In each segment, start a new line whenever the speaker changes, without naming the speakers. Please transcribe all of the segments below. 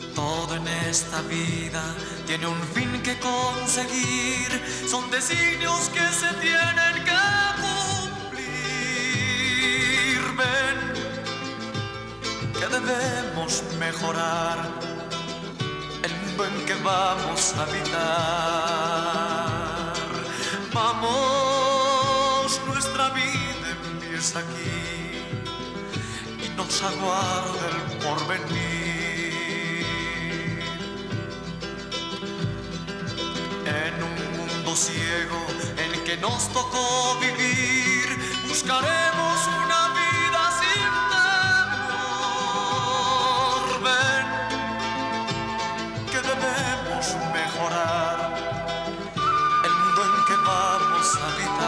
Todo en esta vida tiene un fin que conseguir, son designios que se tienen que cumplir. Ven, que debemos mejorar el mundo en que vamos a habitar. Vamos, nuestra vida empieza aquí y nos aguarda el porvenir. En un mundo ciego en que nos tocó vivir, buscaremos una vida sin temor. Ven, que debemos mejorar el mundo en que vamos a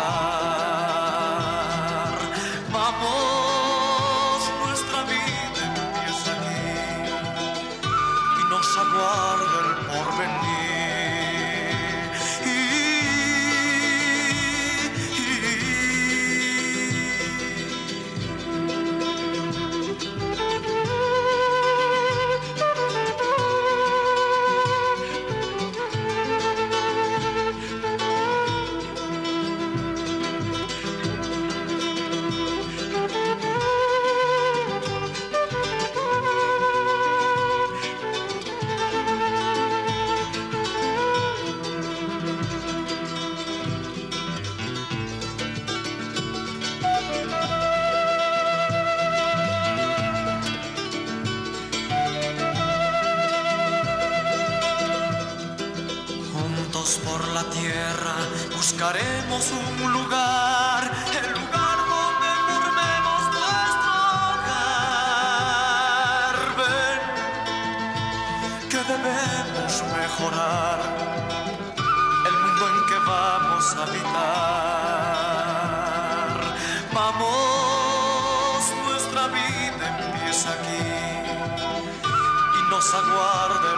habitar. Vamos, nuestra vida empieza aquí y nos aguarda el porvenir. Por la tierra buscaremos un lugar, el lugar donde formemos nuestro hogar. Ven, que debemos mejorar el mundo en que vamos a habitar. Vamos, nuestra vida empieza aquí y nos aguarda